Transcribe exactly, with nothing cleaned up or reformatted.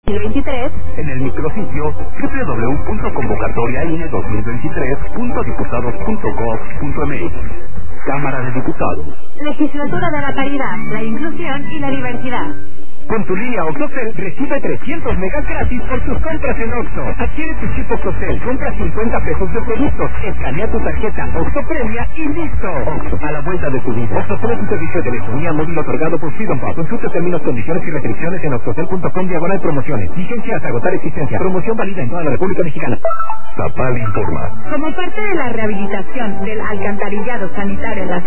veintitrés en el micrositio doble u doble u doble u punto convocatoria i n e dos mil veintitrés punto diputados punto gov punto m x. Cámara de Diputados. Legislatura de la Paridad, la Inclusión y la Diversidad. Con tu línea OXXOCEL recibe trescientos megas gratis por tus compras en Oxxo. Adquiere tu chip OXXOCEL, compra cincuenta pesos de productos, escanea tu tarjeta Oxxo Premia y listo. Oxxo, a la vuelta de tu vida. Oxxo es un servicio de telefonía móvil otorgado por Freedom Pub. Consulta términos, condiciones y restricciones en oxxocel punto com diagonal promociones. Vigencia hasta agotar existencia. Promoción válida en toda la República Mexicana. Zapal informa. Como parte de la rehabilitación del alcantarillado sanitario en la